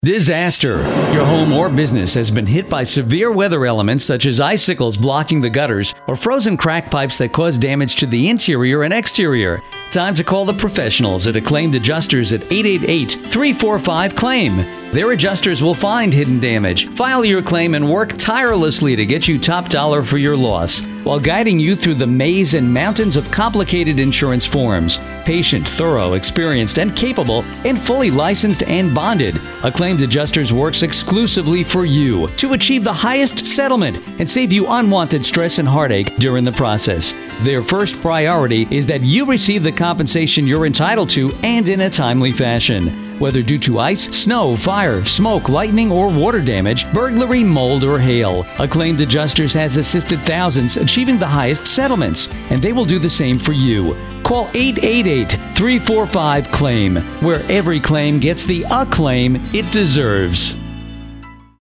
Disaster. Your home or business has been hit by severe weather elements such as icicles blocking the gutters or frozen crack pipes that cause damage to the interior and exterior. Time to call the professionals at Acclaimed Adjusters at 888-345-CLAIM. Their adjusters will find hidden damage, file your claim, and work tirelessly to get you top dollar for your loss, while guiding you through the maze and mountains of complicated insurance forms. Patient, thorough, experienced, and capable, and fully licensed and bonded, Acclaimed Adjusters works exclusively for you to achieve the highest settlement and save you unwanted stress and heartache during the process. Their first priority is that you receive the compensation you're entitled to and in a timely fashion. Whether due to ice, snow, fire, smoke, lightning, or water damage, burglary, mold, or hail, Acclaimed Adjusters has assisted thousands achieving the highest settlements, and they will do the same for you. Call 888-345-CLAIM, where every claim gets the acclaim it deserves.